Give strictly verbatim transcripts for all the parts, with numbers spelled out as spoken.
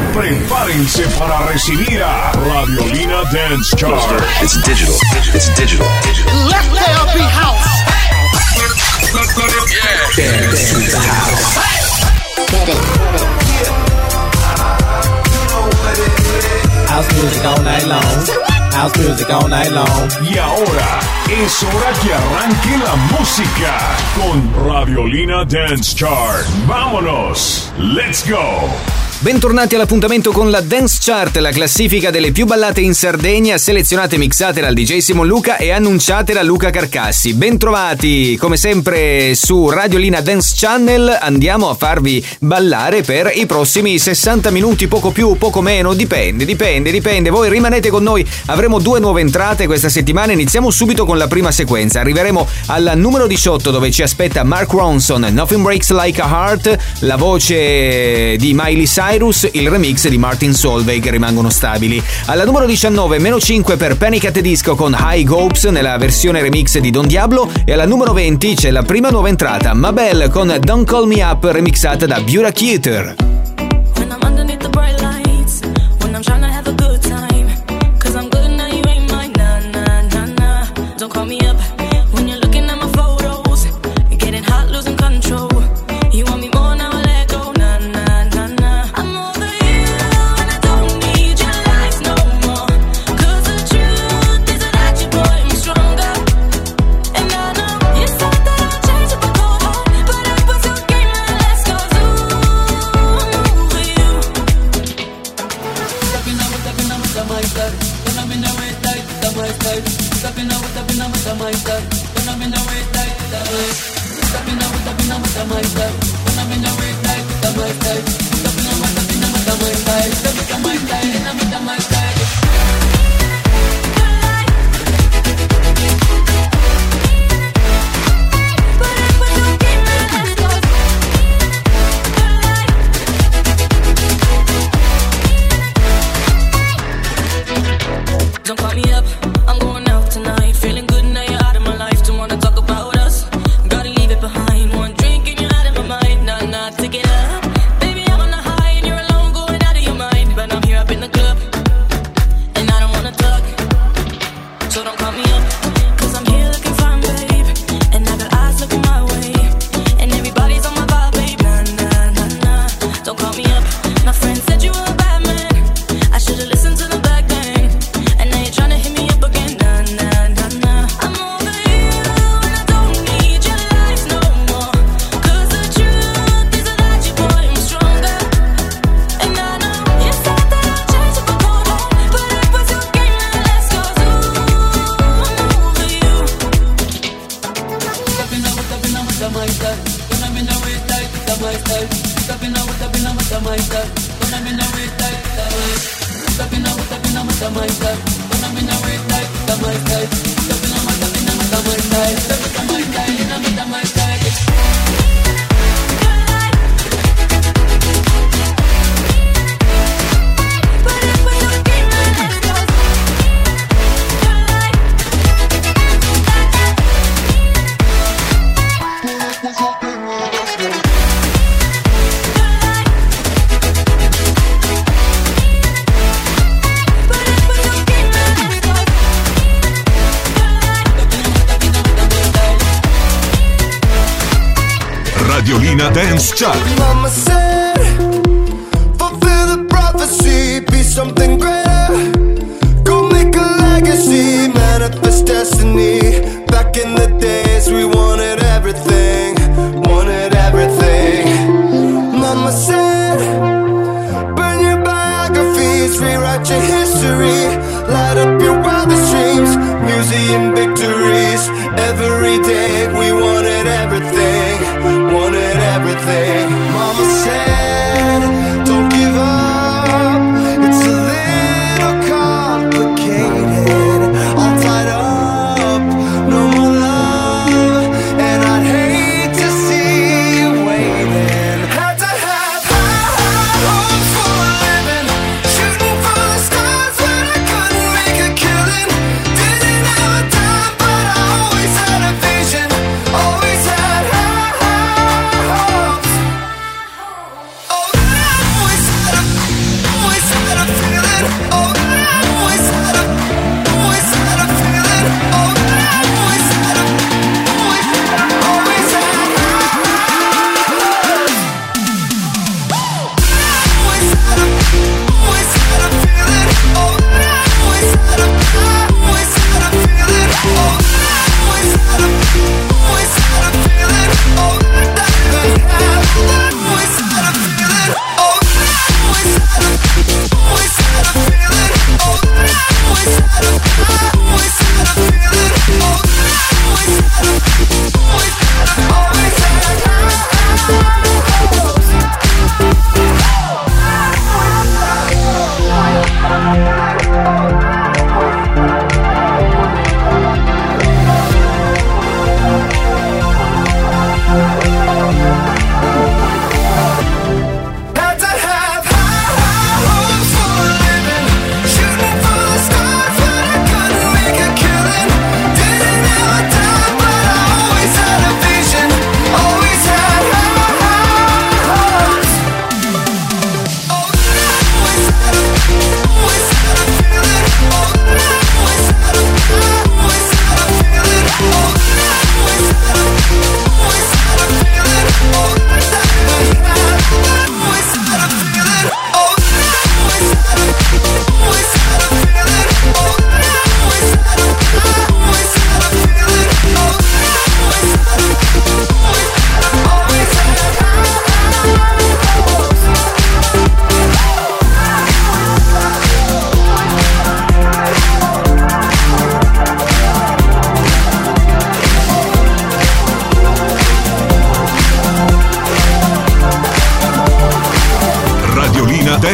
Prepárense para recibir a Radiolina Dance Chart. It's digital. It's digital. digital. Let there be house. Yeah. Dance to the house. Get it. House music all night long. House music all night long. Y ahora es hora que arranque la música con Radiolina Dance Chart. ¡Vámonos! ¡Let's go! Bentornati all'appuntamento con la Dance Chart, la classifica delle più ballate in Sardegna, selezionate e mixate dal D J Simon Luca e annunciate da Luca Carcassi. Bentrovati, come sempre, su Radiolina Dance Channel. Andiamo a farvi ballare per i prossimi sessanta minuti, poco più, poco meno, dipende, dipende, dipende. Voi rimanete con noi, avremo due nuove entrate questa settimana. Iniziamo subito con la prima sequenza. Arriveremo al numero diciotto, dove ci aspetta Mark Ronson, Nothing Breaks Like a Heart, la voce di Miley Cyrus, il remix di Martin Solveig, che rimangono stabili. Alla numero diciannove, meno cinque per Panic at the Disco con High Hopes nella versione remix di Don Diablo, e alla numero venti c'è la prima nuova entrata, Mabel con Don't Call Me Up remixata da Beulah Keater. When I'm underneath the bright lights, when I'm trying to have a good time, cause I'm good now, you ain't mine, nah, nah, nah, nah. Don't call me up when you're looking at my photos, you're getting hot, losing control. You want me more now, I let go, nah, nah, nah, nah. I'm over you and I don't need your lies no more, cause the truth is that you boy me stronger. And I know you said that I'll change up a cold heart, but it was your game and let's go zoom over you. Stepping out, stepping out with my style, when I'm in the way tight, that's my style. Stepping out, stepping out with my style, when I'm in the way tight, that's my style. Stepping out, stepping out with my style, when I'm in the way tight, that's my style. Stepping out, stepping out with my style, stepping out my style, and I'm with my style. Don't call me up, I'm going out tonight. Feeling good now you're out of my life. Don't wanna talk about us, gotta leave it behind. One drink and you're out of my mind. Nah, nah, take it up. Baby, I'm on the high and you're alone, going out of your mind. But I'm here up in the club, and I don't wanna talk. So don't call me up, cause I'm here looking fine, babe. And I got eyes looking my way, and everybody's on my vibe, babe. Nah, nah, nah, nah. Don't call me up, my friend said you were a bad man. I should've listened to the back then. And now you're trying to hit me up again. Nah, nah, nah, nah. I'm over you and I don't need your lies no more, cause the truth is that you boy I'm stronger. And I know you said that I'll change up a cold heart, but it was your game and let's go zoom over you. Stepping out, stepping out with my style, when I'm in the way tight, that's my style. Stepping out, stepping out with my style, when I'm in the way tight, that's my style. Stepping out, stepping out with my style, when I'm in the way tight, that's my style. Stepping out, stepping out with my style, stepping out my style, and I'm with my style. But it was your game and let's go. Radiolina Dance Chart. Mama said, fulfill the prophecy, be something greater. Go make a legacy, manifest destiny. Back in the days we wanted everything, wanted everything. Mama said, burn your biographies, rewrite your history. Light up your wildest dreams, museum victories. Every day we wanted everything, wanted everything. Mama said, don't give up, it's a little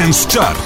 Dance Chart.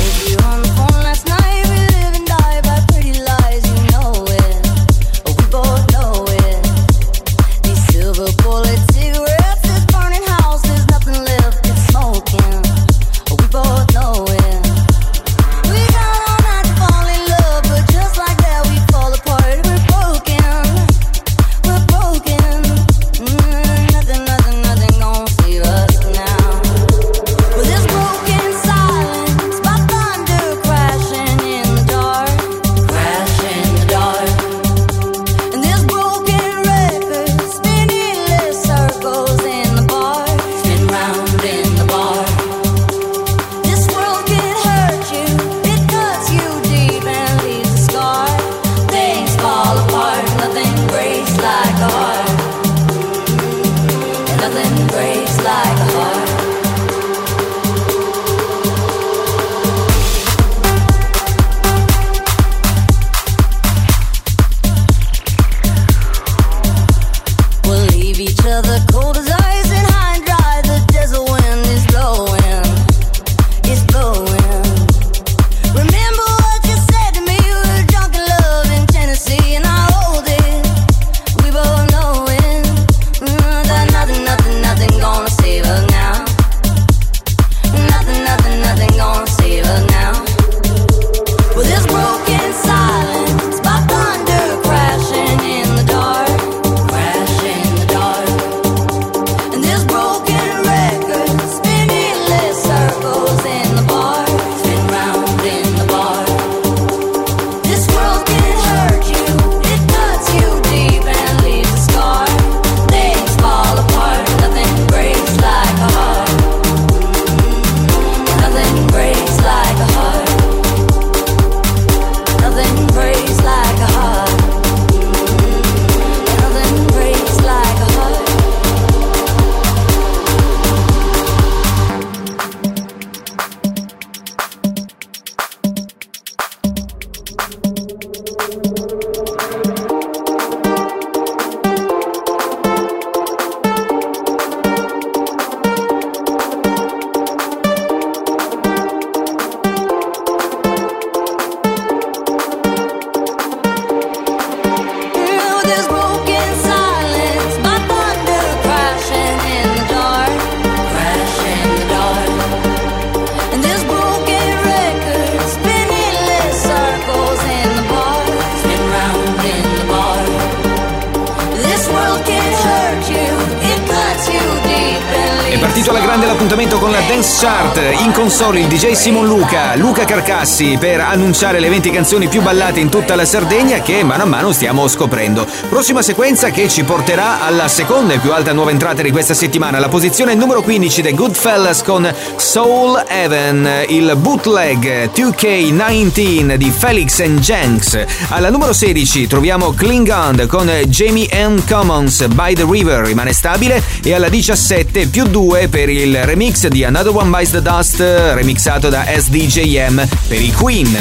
Partito alla grande l'appuntamento con la Dance Chart. In console il D J Simon Luca, Luca Carcassi, per annunciare le venti canzoni più ballate in tutta la Sardegna, che mano a mano stiamo scoprendo. Prossima sequenza che ci porterà alla seconda e più alta nuova entrata di questa settimana, la posizione numero quindici The Goodfellas con Soul Heaven, il bootleg due K diciannove di Felix and Jenks. Alla numero sedici troviamo Klingon con Jamie N. Commons, By the River, rimane stabile, e alla diciassette più due per il remix di Another One Bites the Dust, remixato da S D J M per i Queen.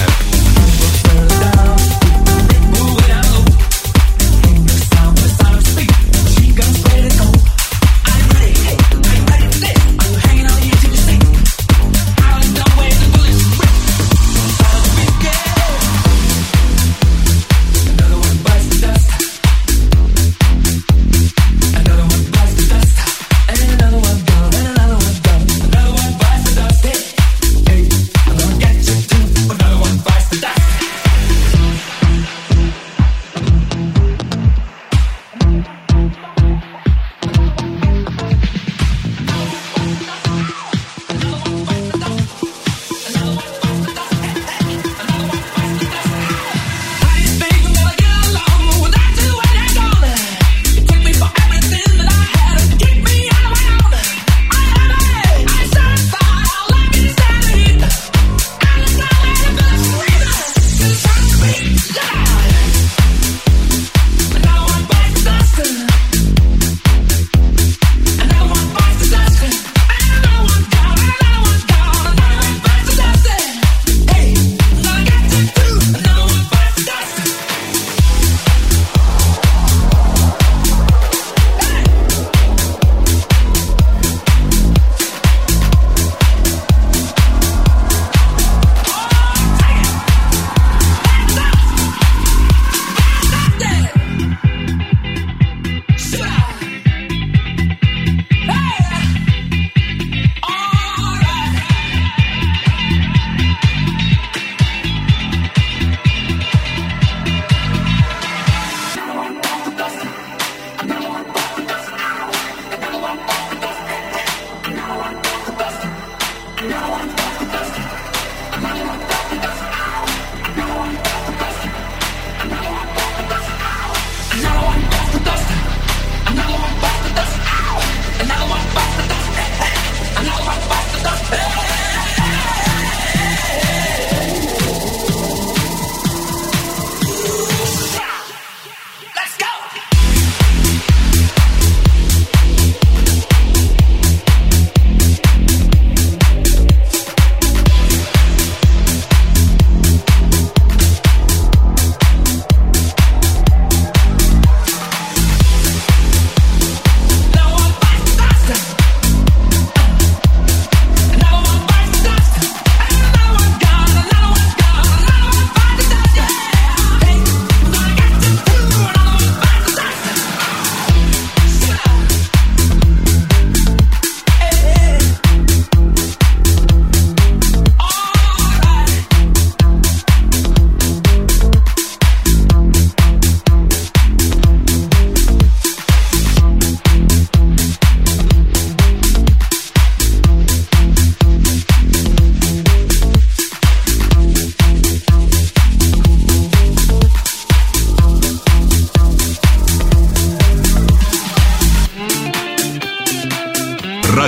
Another one bites the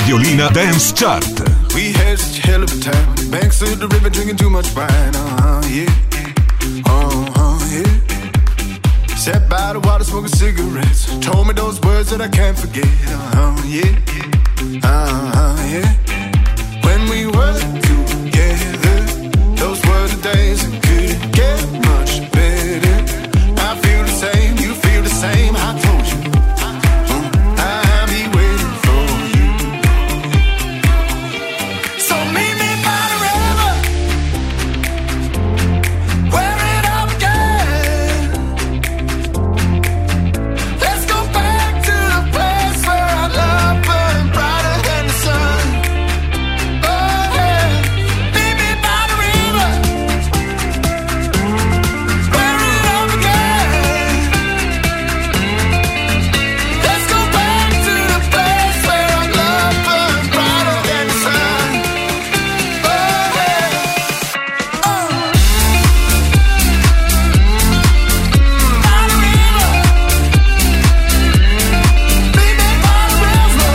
Radiolina Dance Chart. We had such a hell of a time. Banks of the river drinking too much wine. Uh-huh, yeah. Uh-huh, yeah. Sat by the water smoking cigarettes. Told me those words that I can't forget. Uh-huh, yeah. Uh-huh, yeah. When we were together, those were the days that couldn't get much better. I feel the same, you feel the same. I told you. I'll be waiting for you. So meet me by the river, where it all began. Let's go back to the place where our love burned brighter than the sun. Oh yeah, meet me by the river, where it all began. Let's go back to the place where our love burned brighter than the sun. Oh yeah, oh. By the river, meet me by the river.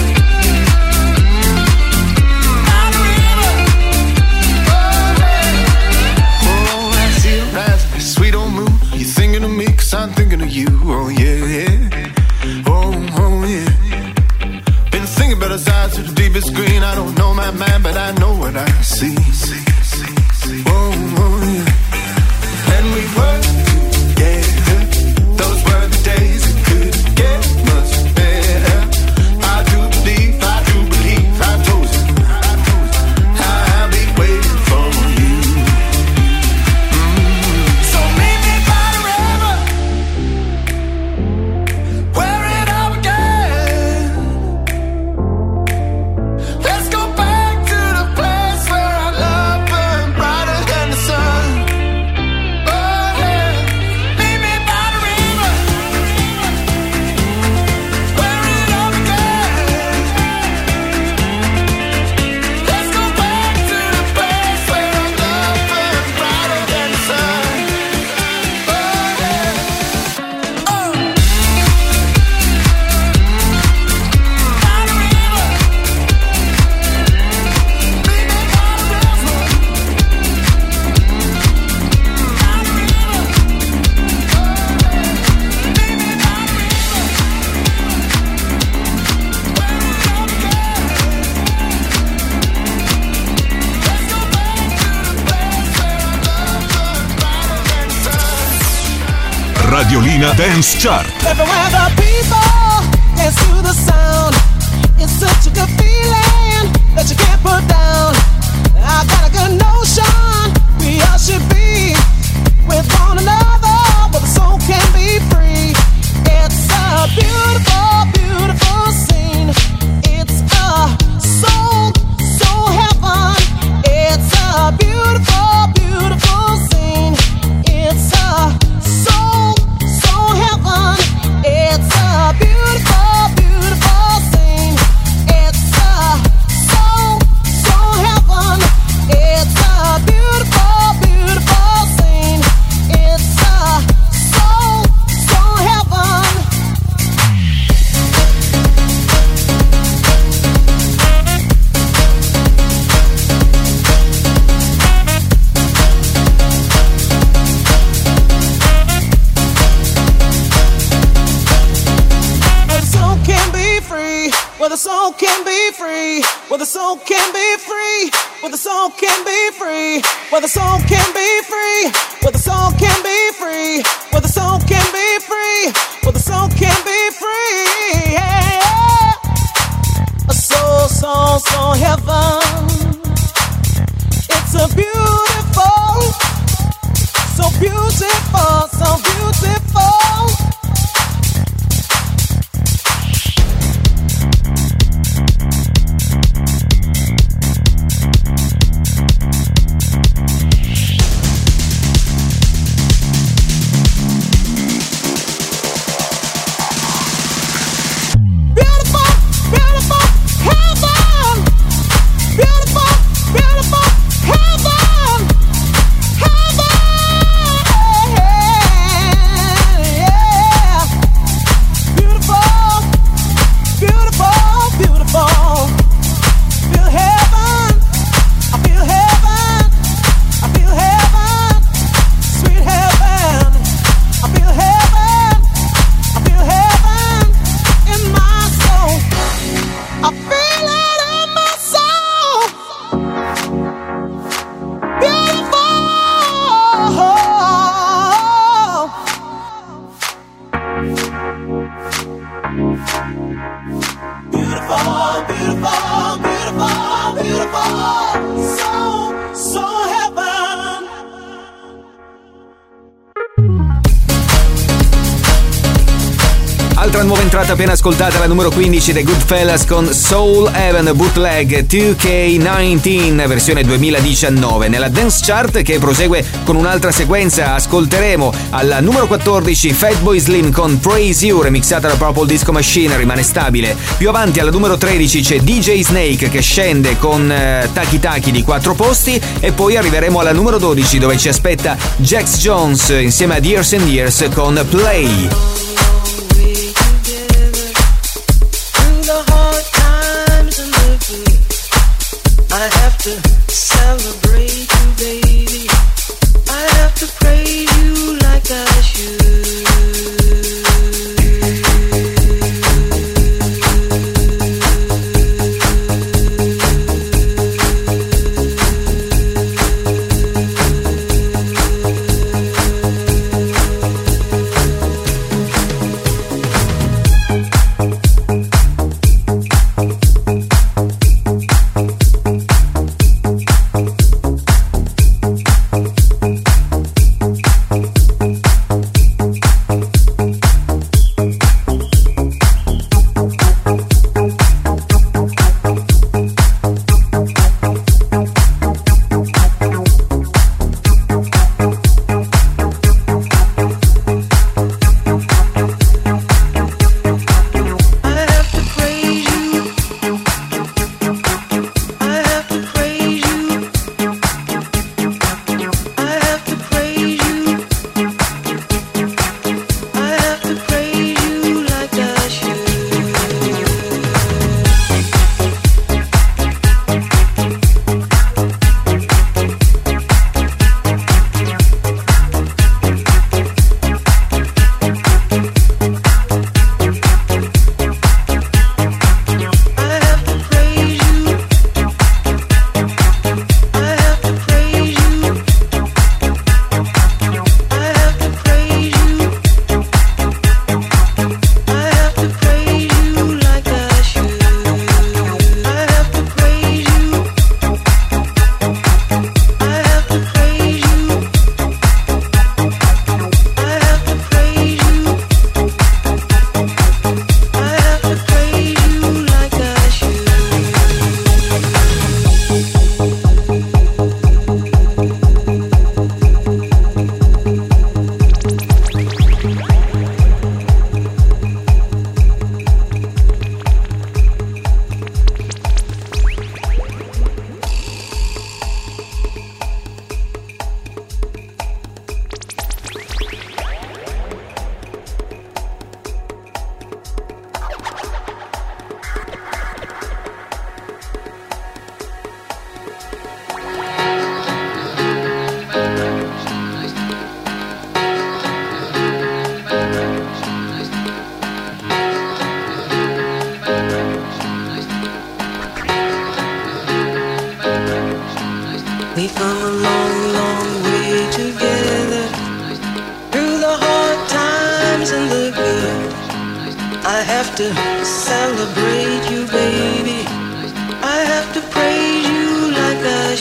By the river, oh yeah. Oh, I see it rising, sweet old moon. You thinking of me 'cause I'm thinking of you. Oh yeah, yeah. Oh, oh yeah. Been thinking about his eyes to the deepest green. I don't know my mind, but I know what I see. Oh, oh yeah. And we were together. Those were the days that couldn't get much better. I do believe, I do believe, I told you. I'll be waiting for you. Mm. So meet me by the river, where it all began. Let's go back to the place where our love burned brighter than the sun. Oh yeah, meet me by the river, where it all began. Let's go back to the place where our love burned brighter than the sun. Oh yeah, oh. By the river, meet me by the river. Radiolina Dance Chart. Everywhere the people dance to the sound. It's such a good feeling that you can't put down. I got a good notion we all should be with one another, but the soul can be free. It's a beautiful, beautiful scene. It's a soul, soul heaven. It's a beautiful, beautiful scene. It's a soul, soul heaven. It's a beautiful, beautiful scene. It's a soul, soul heaven. It's a beautiful, beautiful scene. It's a soul, soul heaven. Where the soul can be free, where the soul can be free, where the soul can be free, where the soul can be free, where the soul can be free, where the soul can be free, where the soul can be free. Yeah, yeah. A soul, soul, soul heaven. It's a beautiful, so beautiful, so beautiful. Yeah. nuova entrata appena ascoltata, la numero quindici dei Goodfellas con Soul Heaven Bootleg due K diciannove versione duemiladiciannove. Nella Dance Chart, che prosegue con un'altra sequenza, ascolteremo alla numero quattordici Fatboy Slim con Praise You, remixata da Purple Disco Machine, rimane stabile. Più avanti alla numero tredici c'è D J Snake che scende con eh, Taki Taki di quattro posti, e poi arriveremo alla numero dodici dove ci aspetta Jax Jones insieme a Years and Years con Play. I have to celebrate you, baby. I have to praise you like I should. We've come a long, long way together, through the hard times and the good. I have to celebrate you, baby. I have to praise you like I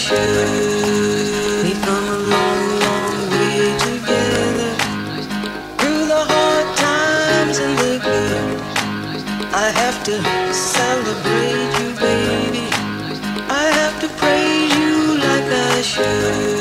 should. We've come a long, long way together, through the hard times and the good. I have to celebrate you, baby. I have to praise you like I should.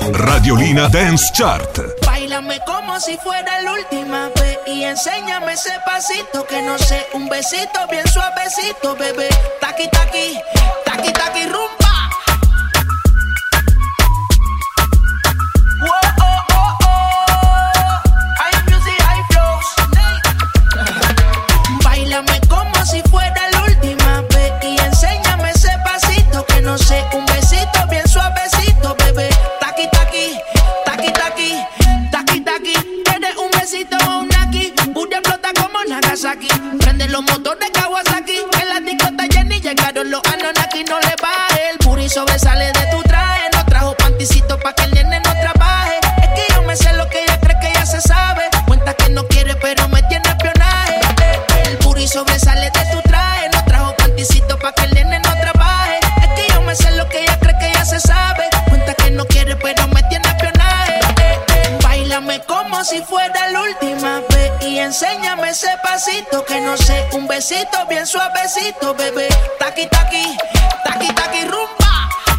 Radiolina Dance Chart. Báilame como si fuera la última vez y enséñame ese pasito que no sé, un besito bien suavecito, bebé. Taqui, taqui, taqui, taqui, rumba. Whoa, oh, oh, oh. High music, high flows. Báilame como si fuera la última vez y enséñame ese pasito que no sé, un besito bien suavecito, bebé. Taqui, taqui, taqui, taqui. Taki taki, tienes un besito o un aquí. Booty explota como Nagasaki. Prende los motores Kawasaki. En la disco está llena y llegaron los Anunnaki. No le baje, el booty sobresale de tu traje. No trajo panticito pa' que el nene no trabaje. Es que yo me sé lo que ella cree que ya se sabe. Cuenta que no quiere pero me tiene espionaje. El booty sobresale de tu traje. No trajo panticito pa' que el nene no trabaje. Es que yo me sé lo que ella cree que ya se sabe. Cuenta que no quiere pero me tiene espionaje. Báilame como si fuera la última vez y enséñame ese pasito que no sé, un besito bien suavecito, bebé. Taqui, taqui, taqui, taqui, rumba.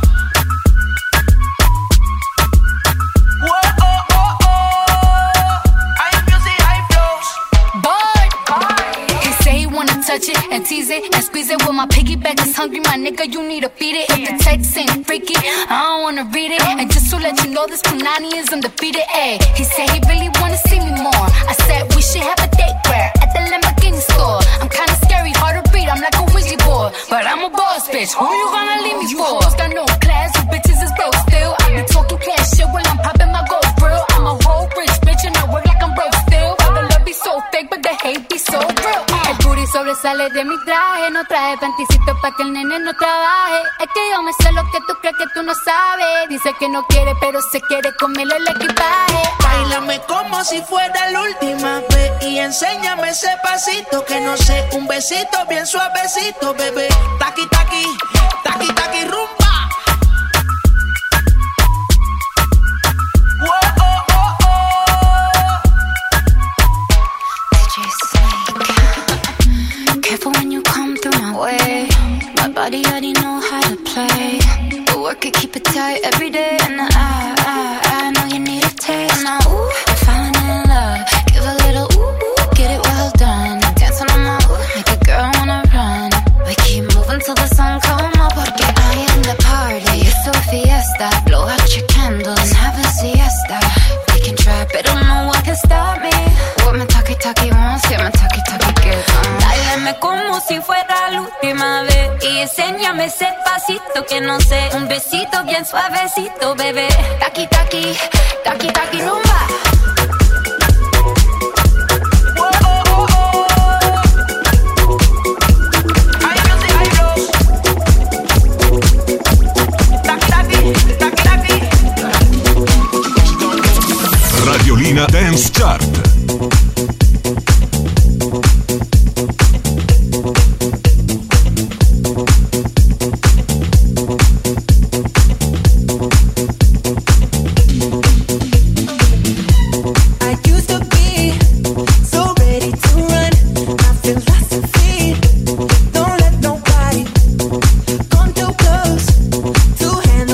Whoa, oh, oh, oh. High music, high flows. Boy, he say he wanna touch it and tease it and squeeze it. Well, my piggyback is hungry, my nigga, you need to feed it. If the text ain't freaky, I don't wanna read it. And just to let you know, this Punani is undefeated. Ay, he said he really wanna see me more. I said we should have a date where at the Lamborghini store. I'm kinda scary, hard to read, I'm like a Ouija board, but I'm a boss bitch. Who you gonna leave me for? Got no class, you bitches is broke still. I be talking cash shit while I'm popping my gold grill. I'm a whole rich bitch and I work like I'm broke still. But the love be so fake, but the hate be so real. El booty sobresale de mi traje, no traje panticito pa' que el nene no trabaje. Es que yo me sé lo que tú crees que tú no sabes. Dice que no quiere, pero se quiere comerle el equipaje. Báilame como si fuera la última vez y enséñame ese pasito que no sé, un besito bien suavecito, bebé. Taqui, taqui, taqui, taqui, rumba. Whoa, oh, oh, oh. D J Snake. Careful when you come through my way. My body already know how to play. But work it, keep it tight every day. And I, I, I know you need a taste. Now, ooh, I'm falling in love. Give a little ooh, ooh, get it well done. Dancing on my ooh, make a girl wanna run. We keep moving till the sun come up. Porque I am the party. It's a fiesta. Blow out your candles and have a siesta. They can try, but don't know what can stop me. What my talkie talkie wants, yeah, my talkie talkie gets on. Báilame como si fuera la última vez y enséñame ese pasito que no sé, un besito bien suavecito, bebé. Taqui taqui, taqui taqui rumba. Radiolina Dance Chart.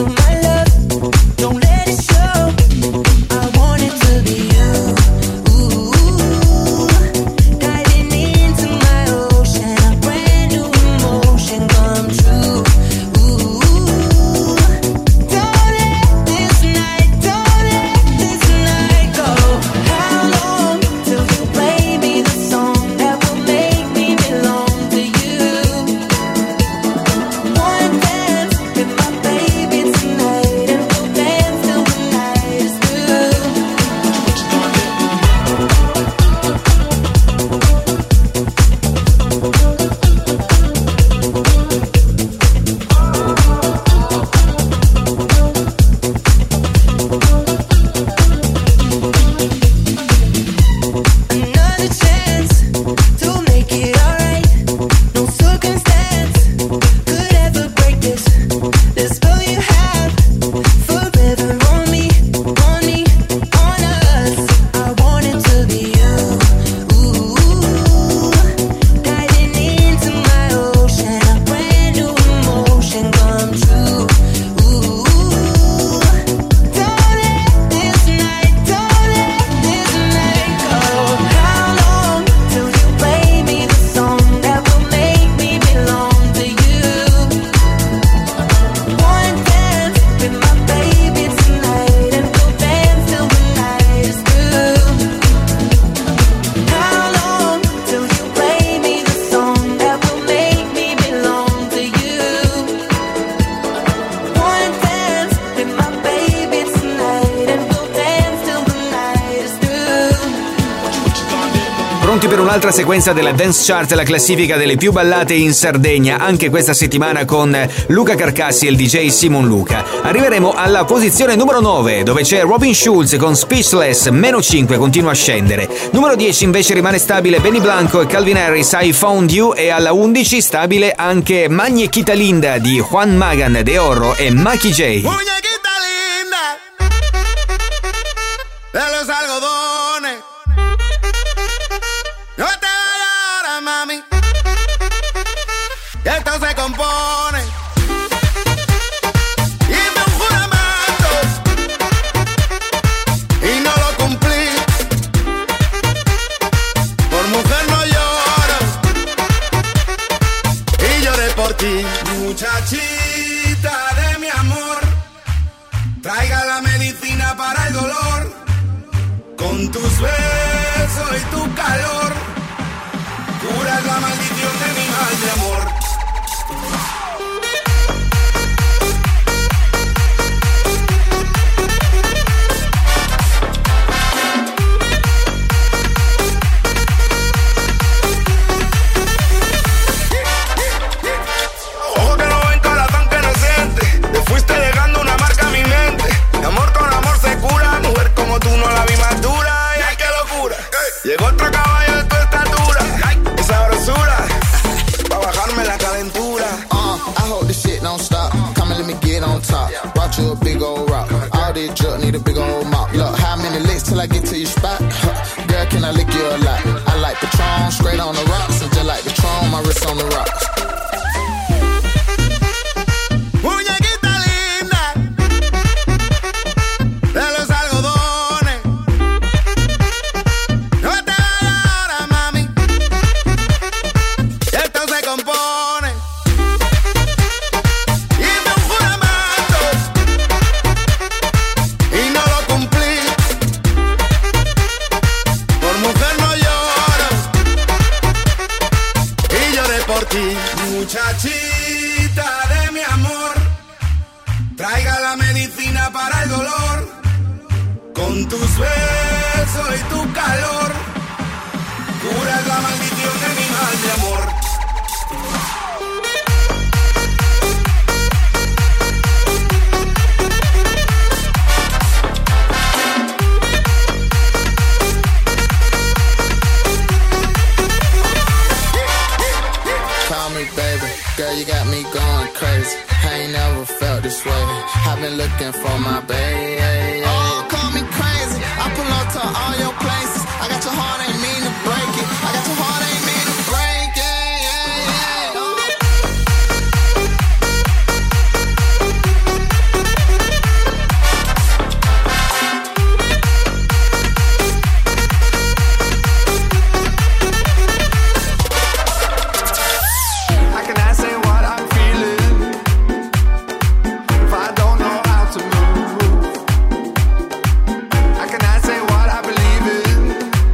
Don't let it show. I want it to be you. Ooh. pronti per un'altra sequenza della Dance Chart, la classifica delle più ballate in Sardegna, anche questa settimana con Luca Carcassi e il D J Simon Luca. Arriveremo alla posizione numero nove, dove c'è Robin Schulz con Speechless, meno cinque, continua a scendere. Numero dieci invece rimane stabile Benny Blanco e Calvin Harris, I Found You, e alla undici stabile anche Magnequita Linda di Juan Magan, De Oro e Maki J. Muñequita linda de los algodones, no te vayas ahora, mami, que esto se compone. Hice un juramento y no lo cumplí. Por mujer no lloro y lloré por ti. Muchachita de mi amor, traiga la medicina para el dolor. Con tus besos y tu calor, curas la maldición de mi mal de amor. Ojo que no ven, corazón que no siente. Te fuiste dejando una marca a mi mente. De amor con amor se cura. Mujer como tú no la vi más dura. Y ay, qué locura. Llegó otro caballo de tu estatura. Esa sabrosura pa' bajarme la calentura. Uh, I hope this shit don't stop. Come and let me get on top. Brought you a big old rock. All this drug need a big old mop. Look, how many licks till I get to your spot? Huh. Girl, can I lick you a lot? I like Patron, straight on the rocks. And just like Patron, my wrist on the rocks. Muñequita linda de los algodones, no te vayas ahora, mami, que esto se compone. Hice un juramento y no lo cumplí. Por mujer no lloro y lloré por ti. Muchachita de mi amor, traiga la medicina para el dolor. Con tus besos y tu calor, curas la maldición de mi mal de amor. Call me baby, girl, you got me going crazy. I ain't never felt this way. I've been looking for my baby. Oh, call me crazy. I pull up to all your places. I got your heart, ain't mean to break it. I got your heart, ain't mean to break it. Yeah, yeah. Oh. How can I say what I'm feeling if I don't know how to move? How can I say what I believe in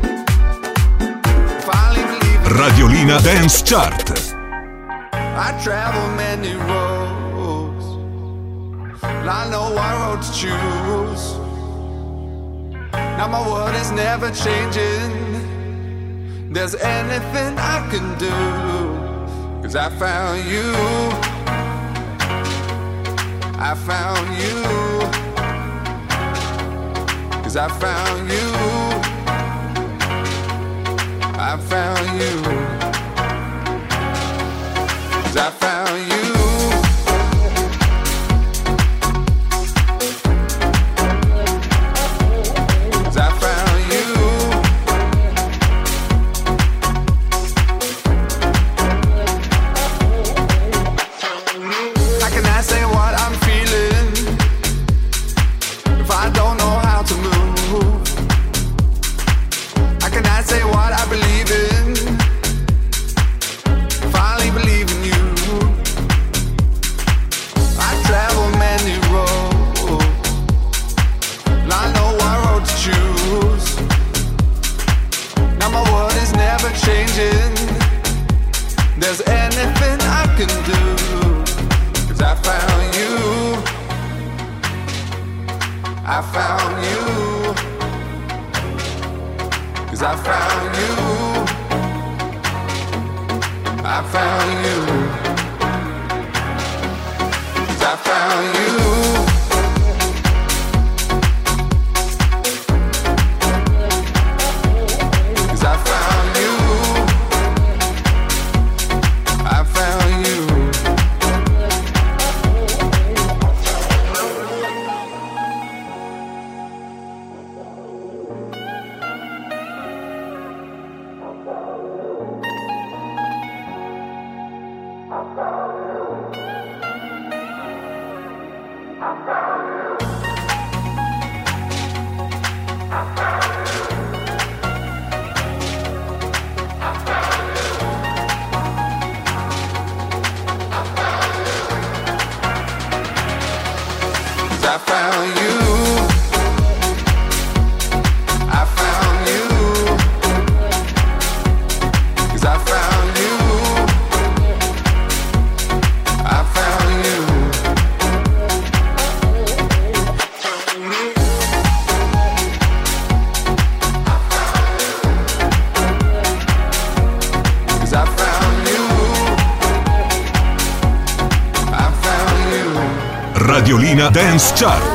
if I only believe in Radiolina Dance Chart. I travel many roads, and I know what road to choose. Now my world is never changing. There's anything I can do, 'cause I found you. I found you. 'Cause I found you. I found you. 'Cause I found you. 'Cause I found you. How can I say what I'm feeling if I don't know how to move? How can I say what I believe in if I only believe in you? I travel many roads, and I know what road to choose. Now my world is never changing. There's anything I can do, 'cause I found you. I found you. 'Cause I found you. I found you. 'Cause I found you. Radiolina Dance Chart.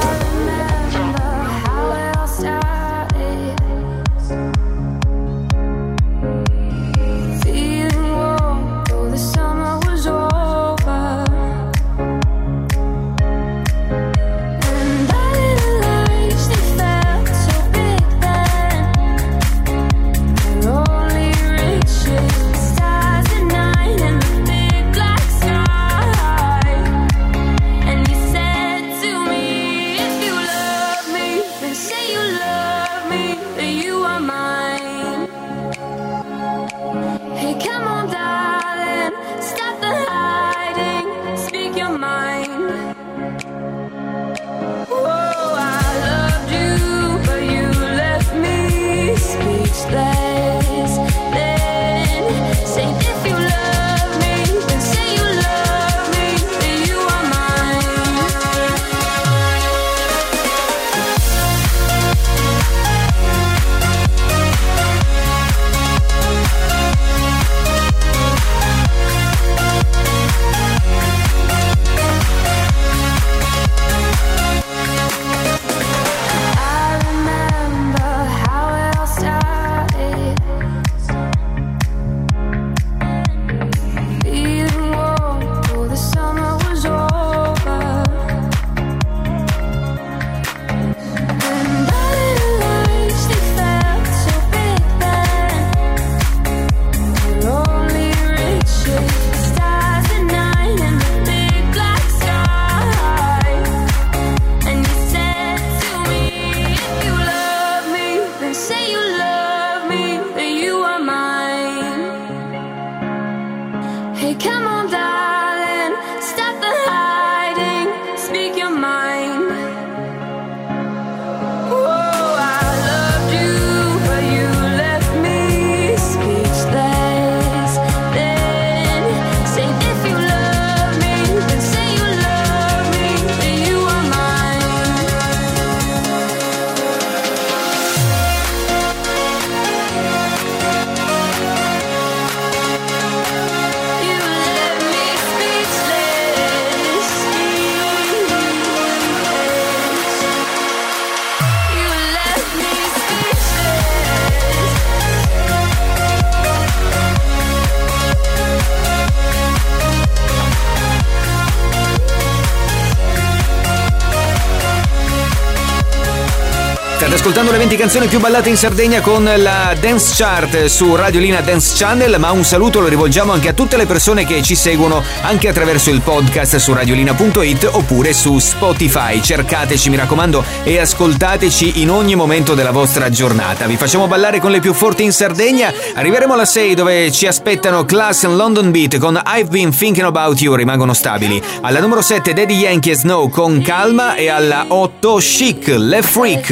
State ascoltando le venti canzoni più ballate in Sardegna con la Dance Chart su Radiolina Dance Channel, ma un saluto lo rivolgiamo anche a tutte le persone che ci seguono anche attraverso il podcast su radiolina punto it oppure su Spotify. Cercateci, mi raccomando, e ascoltateci in ogni momento della vostra giornata. Vi facciamo ballare con le più forti in Sardegna. Arriveremo alla sei, dove ci aspettano Class and London Beat con I've Been Thinking About You, rimangono stabili. Alla numero sette Daddy Yankee e Snow con Calma, e alla otto Chic, Le Freak.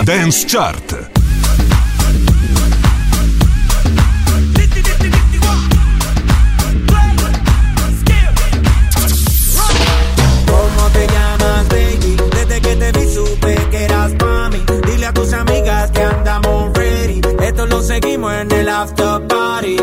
Radiolina Dance Chart. ¿Cómo te llamas, baby? Desde que te vi supe que eras pa' mí. Dile a tus amigas que andamos ready. Esto lo seguimos en el after party.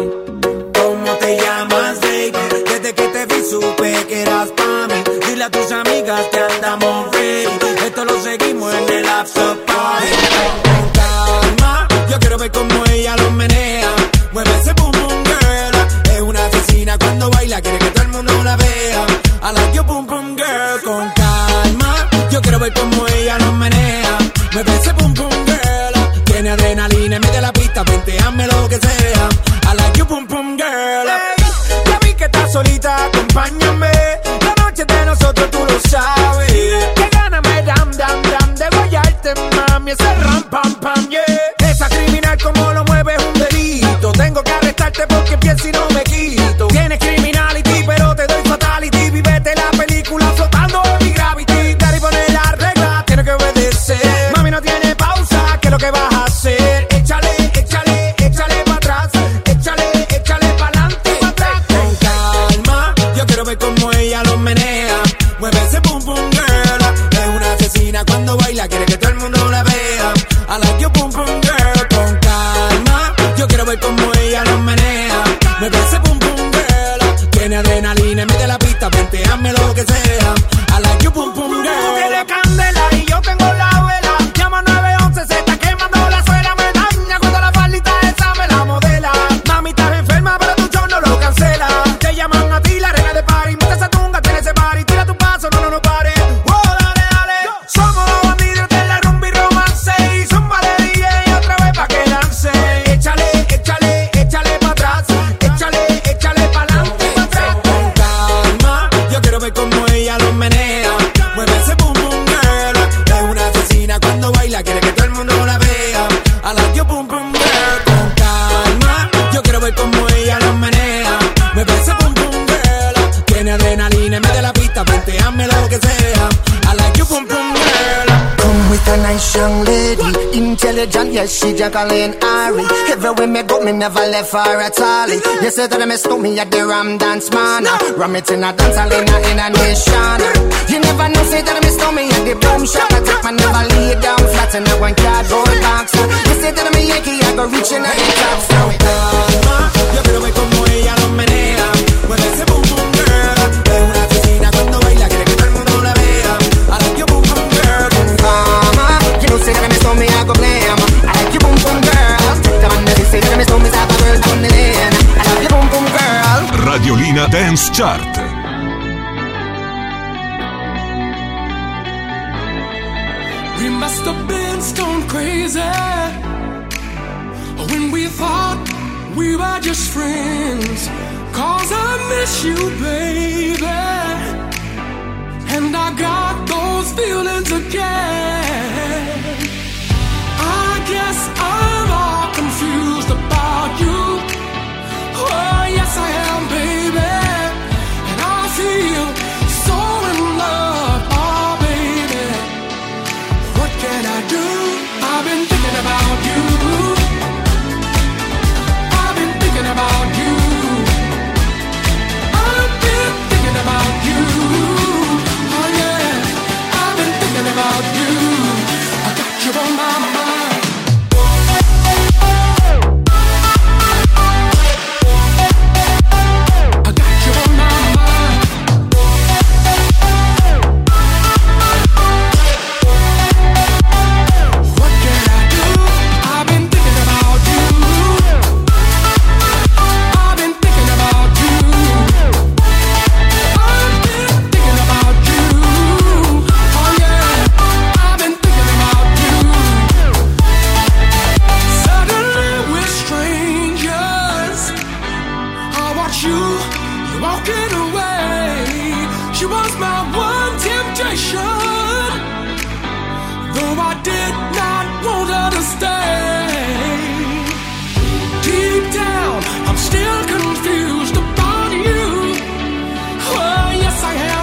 ¿Cómo te llamas, baby? Desde que te vi supe que eras pa' mí. Dile a tus amigas que andamos ready. Esto lo seguimos en el after party. Con calma, yo quiero ver cómo ella lo menea. Mueve ese boom boom girl. Es una asesina cuando baila, quiere que todo el mundo la vea. I like your boom boom girl. Con calma, yo quiero ver cómo ella lo menea. Mueve ese boom boom girl. Tiene adrenalina en medio de la pista, venteame lo que sea. I like your boom boom girl. Hey, ya vi que estás solita, acompáñame. La noche de nosotros tú lo sabes. Que gana me dam dam dam de guayarte, mami. Ese ram pam pam, yeah. Esa criminal como lo mueve es un delito. Tengo que arrestarte porque pienso y no me quito. Tienes criminality pero te doy fatality. Vivete la película flotando en mi gravity. Daddy pone la regla, tiene que obedecer. Mami no tiene pausa, ¿qué es lo que vas a hacer? Échale, échale, échale pa' atrás. Échale, échale pa'lante, pa' atrás. Con calma, yo quiero ver cómo ella lo menea. Mueve ese boom boom girl. Es una asesina cuando baila, quiere que todo el mundo la vea. I like your boom boom girl. Con calma, yo quiero ver cómo ella lo menea. Mueve ese boom boom girl. Tiene adrenalina en medio de la pista, venteame lo que sea. I like your boom boom girl. Tú tienes candela y yo tengo la vela. Llama nueve once, se está quemando la suela. Me daña cuando la faldita esa me la modela. Mami, estás enferma, pero tu show no lo cancela. Te llaman a ti la reina de party. Mete esa tunga, tiene ese party. Tira tu paso, no, no, no pare. Wow, dale, dale. Somos los bandidos de la rumba y romance. Y zumba de D J otra vez pa' que lance. Échale, échale, échale pa' atrás. Échale, échale pa'lante, pa' atrás. Con calma, yo quiero ver cómo ella lo menea. Mueve ese boom boom girl. Es una asesina cuando baila, quiere que todo el mundo la vea. I like your boom boom girl. Con calma, yo quiero ver cómo ella lo menea. Mueve ese boom boom girl. Tiene adrenalina en medio de la pista, venteame lo que sea. I like your boom boom girl. Come with a nice young lady, intelligent, yes, she Jacqueline Ari. Everywhere me go, me never left her at all. You say that I miss me at the Ram Dance Man. Ram it in a dance hall in a, in a nation. You never know, say that I miss me at the Boom Shop. I take my never lay down flat in a one cardboard box. You say that I'm a Yankee, I go reaching out the top. So calma, yo quiero ver cómo ella lo menea. Mueve ese boom boom girl. Es una asesina cuando baila, quiere que todo el mundo la vea. I like your boom boom girl. Mama, you know say that I miss me, I go blame. I like you boom boom girl. The man that say that I miss me, type of girl down the lane. I love you boom boom girl. Radiolina Dance Chart. We must have been stone crazy when we thought we were just friends. Cause I miss you, baby, and I got those feelings again. I guess I'm all confused about you. Oh, yes I am, baby, and I feel so in love, oh baby. What can I do? I've been thinking about you. I've been thinking about you. I've been thinking about you. Oh yeah, I've been thinking about you. I got you on my mind.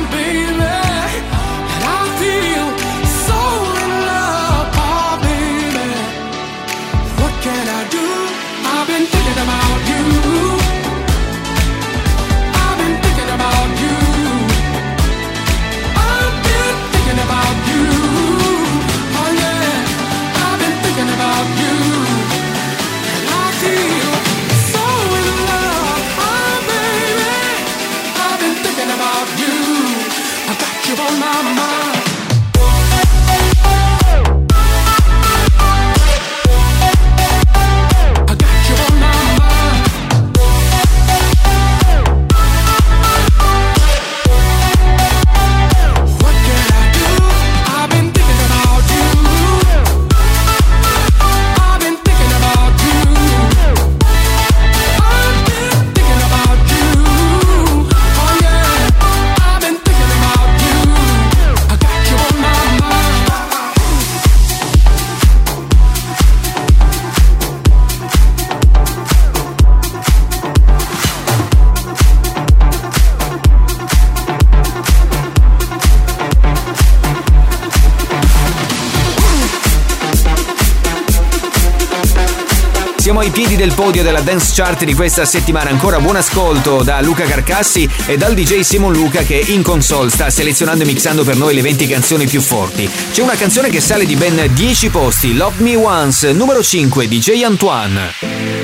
Baby, and I feel so in love, oh baby. you on my mind. I got you on my mind. What can I do? I've been thinking about you. I've been thinking about you. I've been thinking about you. Oh yeah, I've been thinking about you. I got you on my mind. Siamo ai piedi del podio della Dance Chart di questa settimana. Ancora buon ascolto da Luca Carcassi e dal D J Simon Luca, che in console sta selezionando e mixando per noi le venti canzoni più forti. C'è una canzone che sale di ben dieci posti, Love Me Once, numero cinque, D J Antoine.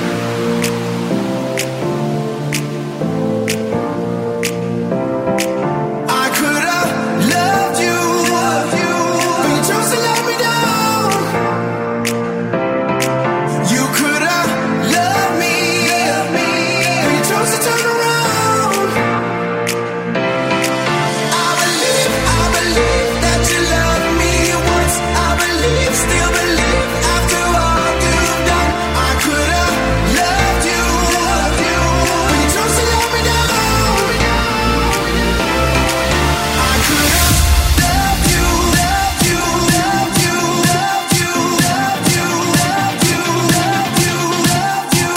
I could have loved you, but you chose to let me down. You could have loved me, but you chose to turn around. I believe, I believe that you loved me once. I believe, still believe after all you've done. I could have loved you, but you chose to let me down. I could have loved you, loved you, loved you, loved you, loved you, loved you, loved you, loved you.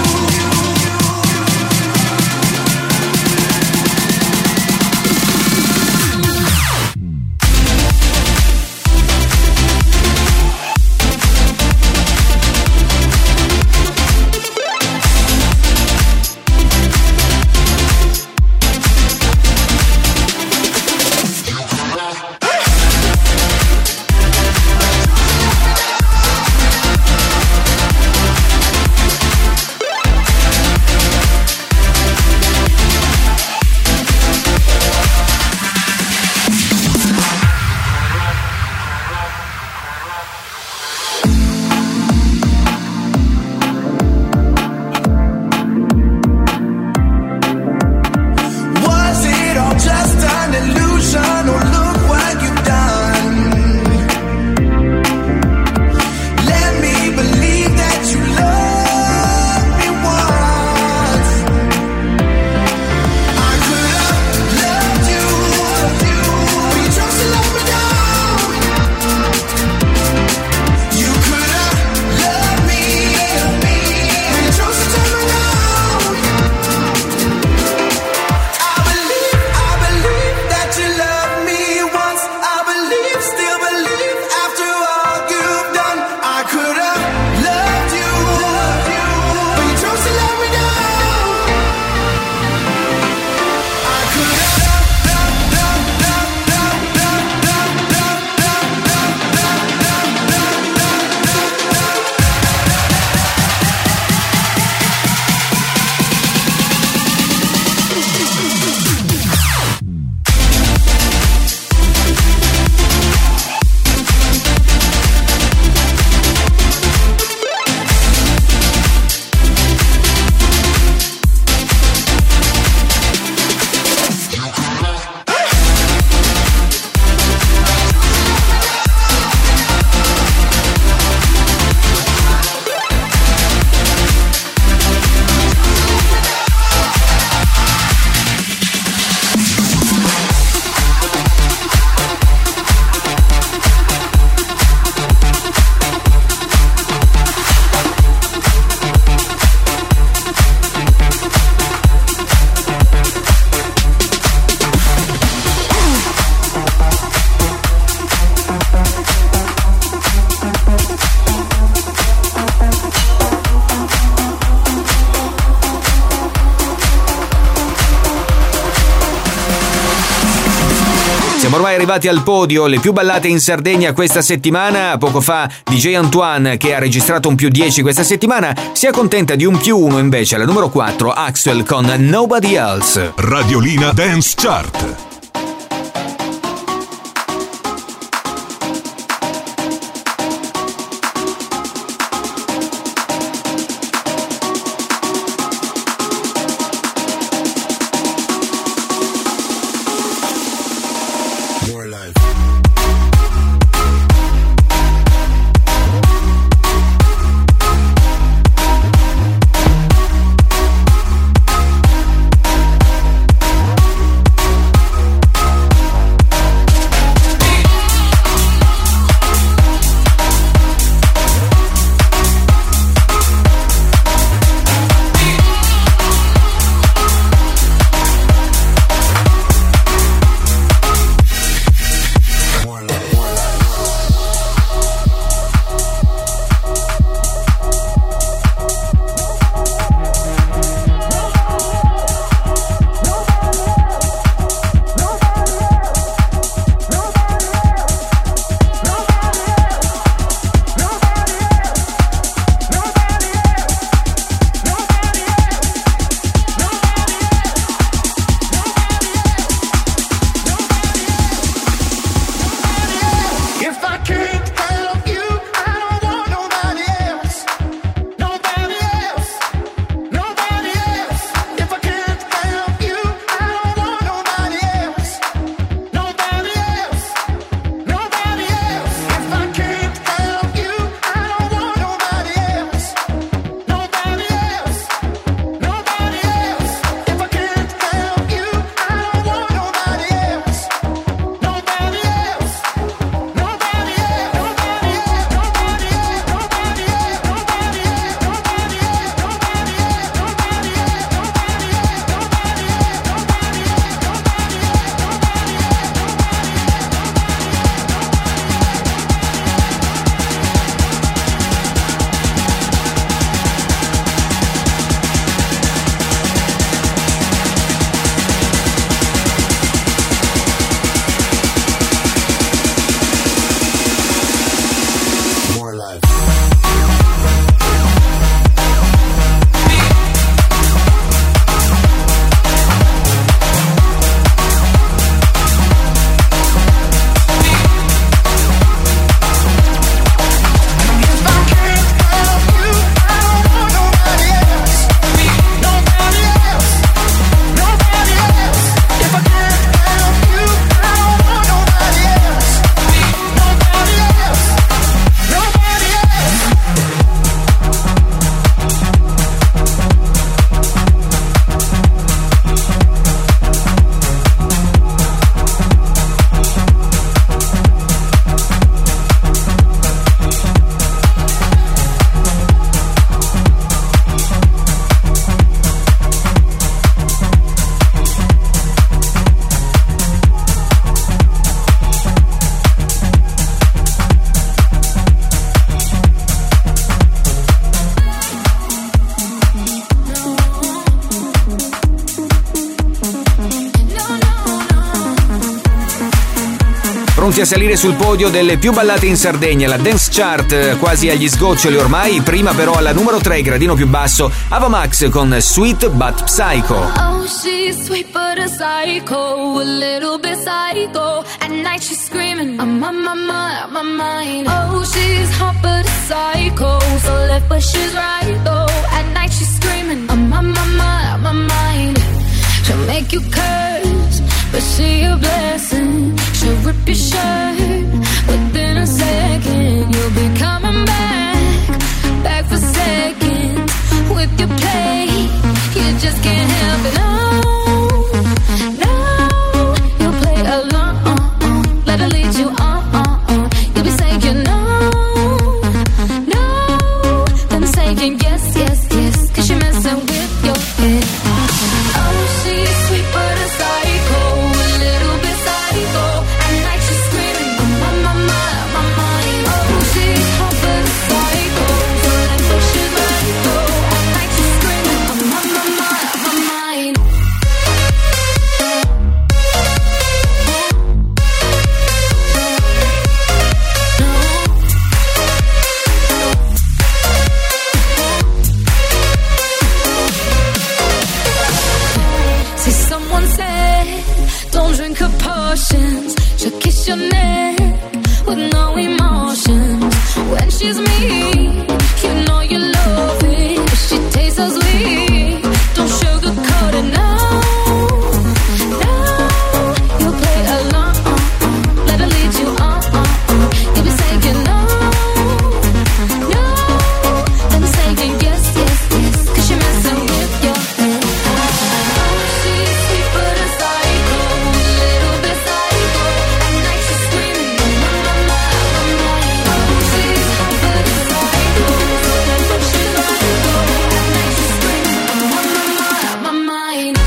Was it all just an illusion, or look what you've done? Let me believe that you loved me once. I could have loved you, but you chose to let me down. You could have loved me, but you chose to turn around. I believe, I believe that you loved me once. I believe, still believe after all you've done. I could have loved you, but you chose to let me down. I could have Siamo ormai arrivati al podio, le più ballate in Sardegna questa settimana. Poco fa D J Antoine, che ha registrato un più dieci questa settimana, si accontenta di un più uno invece alla numero quattro, Axwell con Nobody Else. Radiolina Dance Chart. pronti a salire sul podio delle più ballate in Sardegna, la Dance Chart quasi agli sgoccioli ormai. Prima però alla numero tre, gradino più basso, Ava Max con Sweet But Psycho. Oh, she's sweet but a psycho, a little bit psycho. At night she's screaming, I'm on my mind, my mind. Oh, she's hot but a psycho, so left but she's right though. At night she's screaming, I'm on my mind, my mind. She'll make you curse, but she a blessing. She'll rip your shirt within a second. You'll be coming back, back for seconds. With your play, you just can't help it. No, no, you'll play along. Let her lead you on. You'll be saying no, no, then saying yes, yes, yes. Cause you're messing with your head. Oh, she's sweet but a psycho, a little bit psycho. At night she's screaming, I'm on my mind, my mind. Oh, she's hot but a psycho, so like but she's right though. At night she's screaming, I'm on my mind, my mind. See, someone said, don't drink her potions. She'll kiss your neck with no emotions. When she's mean, you know you love it. She tastes so sweet, don't sugarcoat it, no, no. You'll play along, let her lead you on. You'll be saying no, no, then saying yes, yes, yes. Cause you're messing with your head. Oh, she's sweet but a psycho, a little bit psycho. At night she's screaming, I'm on my mind, my mind. Oh, she's hot but a psycho, so that's what she's like though. At night she's screaming, I'm on my mind, my mind.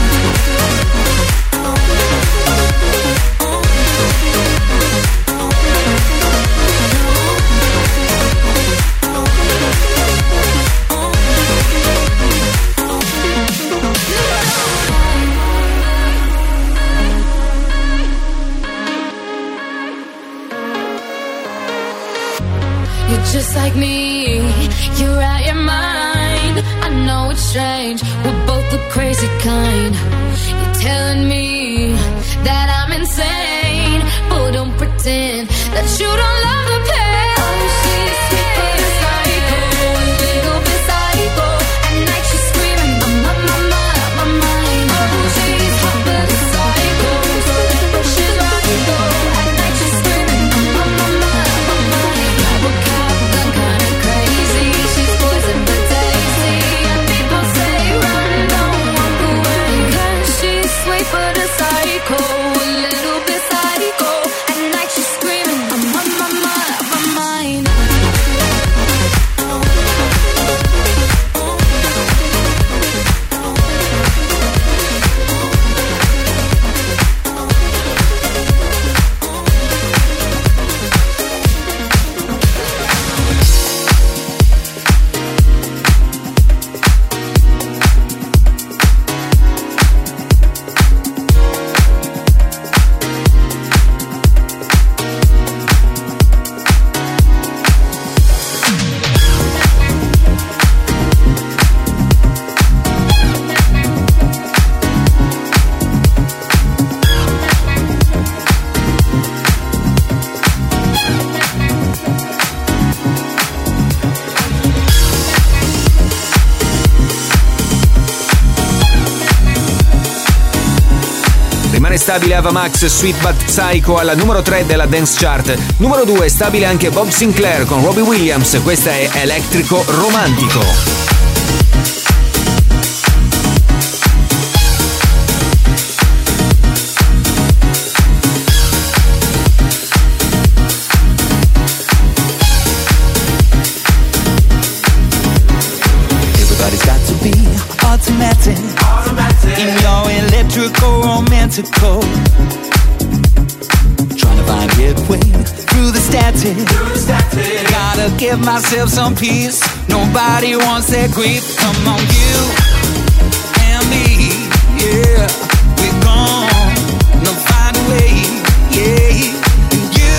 You're just like me, you're out your mind. I know it's strange, we're both the crazy kind. You're telling me that I'm insane, but don't pretend that you don't love the pain. Oh, she's sweet but a psycho, a little bit psycho. At night she's screaming, I'm on my mind, my mind. Oh, she's hot but a psycho, so left but she's right though. At night she's screaming, I'm on my mind, my mind. Grab a cop, gone kinda crazy. She's poison but tasty, and people say run, don't walk away. 'Cause she's sweet but a psycho, a little bit psycho. At night she's screaming, I'm on my mind, my mind. Rimane stabile Ava Max, Sweet But Psycho alla numero tre della Dance Chart. Numero due, stabile anche Bob Sinclair con Robbie Williams, questa è Elettrico Romantico. Everybody's got to be automatic, automatic. In your electrical romantical, trying to find midway through the static. Through the static. Gotta give myself some peace. Nobody wants that grief. Come on, you and me, yeah, we're gonna find a way, yeah. And you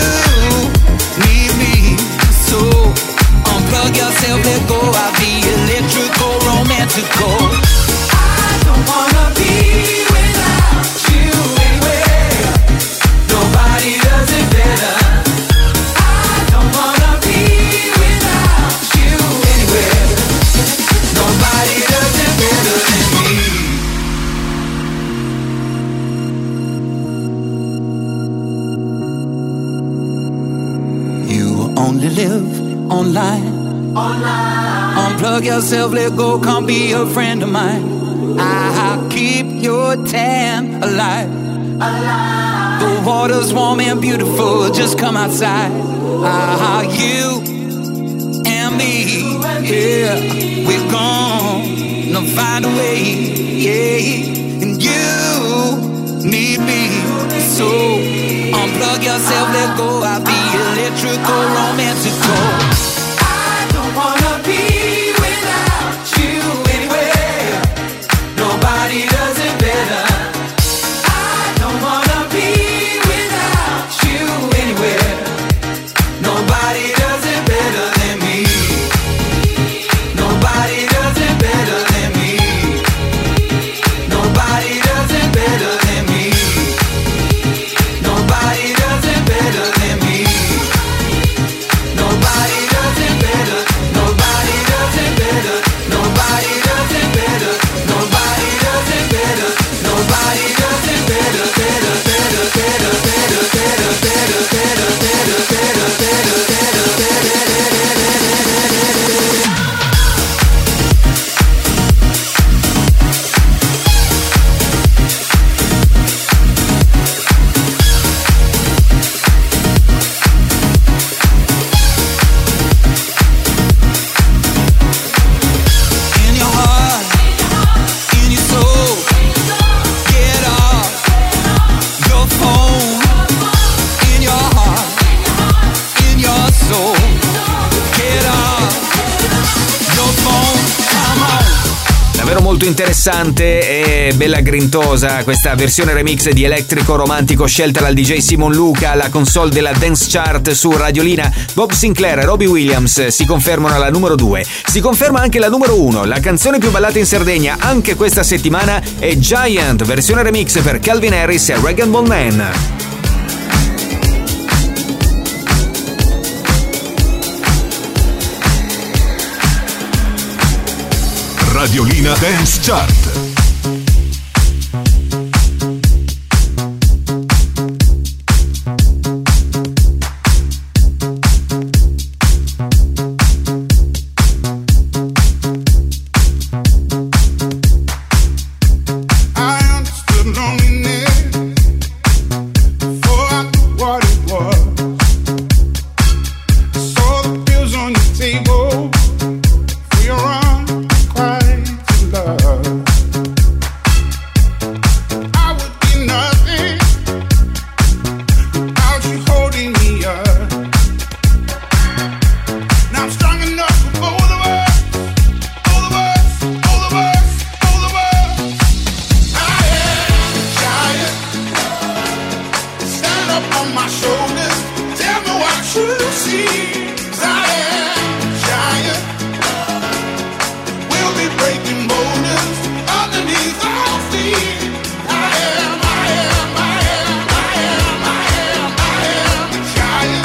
only live online. Online. Unplug yourself, let go, come be a friend of mine. I'll keep your tan alive. Alive. The water's warm and beautiful, just come outside. Ah, you and me, yeah, we're gonna find a way, yeah. And you need me, so unplug yourself, let go. I'll be electrical, romantical. I don't wanna be without you anywhere. Nobody does it better. I don't wanna be without you anywhere. Nobody does it better than me. Nobody does it better than me. Nobody does it better than me. Nobody does it better than me. Nobody does it better. Nobody does it better. Nobody does it better. Nobody does it better. Nobody does it better. Better, better, better, better, better, better, better, better, better, better, better, better. In your heart, in your soul, get off your phone. In your heart, in your soul, get off your phone. Come on. Davvero molto interessante e bella grintosa questa versione remix di Elettrico Romantico scelta dal D J Simon Luca, la console della Dance Chart su Radiolina. Bob Sinclair e Robbie Williams si confermano alla numero due. Si conferma anche la numero uno. La canzone più ballata in Sardegna anche questa settimana è Giant, versione remix per Calvin Harris e Regan Bone Man. Radiolina Dance Chart. I understood loneliness before I knew what it was. I saw the pills on your table for your unrequited love. I would be nothing without you holding me up. Now I'm strong enough for both of us, both of us, both of us, both of us. I am a giant. Stand up on my shoulders. Tell me what you see. 'Cause I am a giant. We'll be breaking boulders underneath our feet. I am, I am, I am, I am, I am, I am a giant.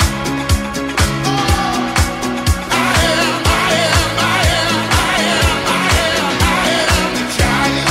I am, I am, I am, I am, I am, I am a giant.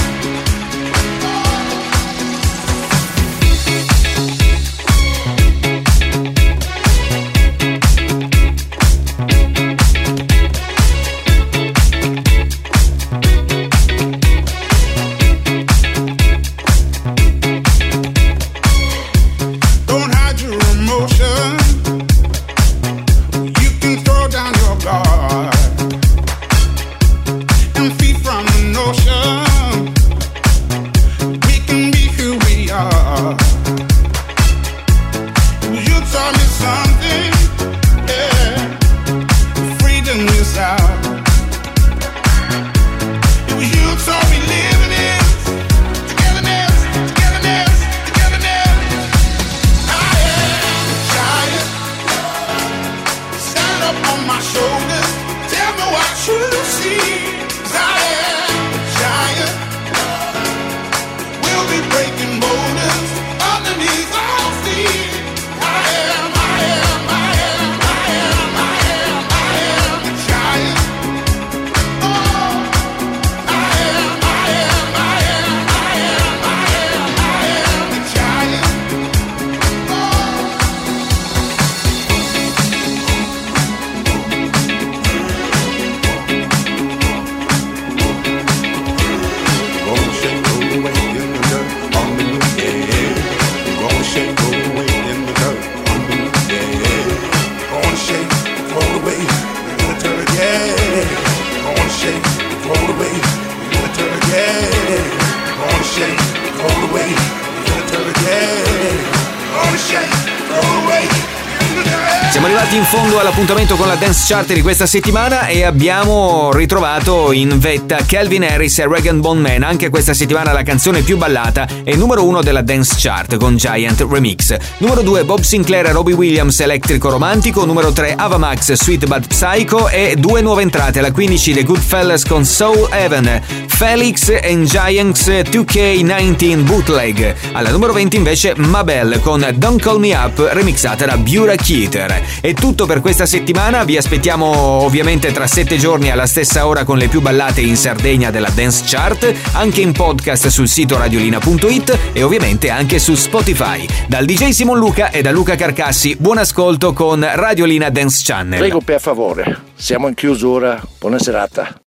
Siamo arrivati in fondo all'appuntamento con la Dance Chart di questa settimana e abbiamo ritrovato in vetta Calvin Harris e Rag and Bone Man. Anche questa settimana la canzone più ballata è numero uno della Dance Chart con Giant Remix. Numero due Bob Sinclair e Robbie Williams, Elettrico Romantico. Numero tre Ava Max, Sweet But Psycho. E due nuove entrate, alla quindici The Goodfellas con Soul Heaven, Felix and Giants due K diciannove Bootleg. Alla numero venti invece Mabel con Don't Call Me Up, remixata da Bura Keeter. È tutto per questa settimana, vi aspettiamo ovviamente tra sette giorni alla stessa ora con le più ballate in Sardegna della Dance Chart, anche in podcast sul sito radiolina punto it e ovviamente anche su Spotify. Dal D J Simon Luca e da Luca Carcassi, buon ascolto con Radiolina Dance Channel. Prego per favore, siamo in chiusura, buona serata.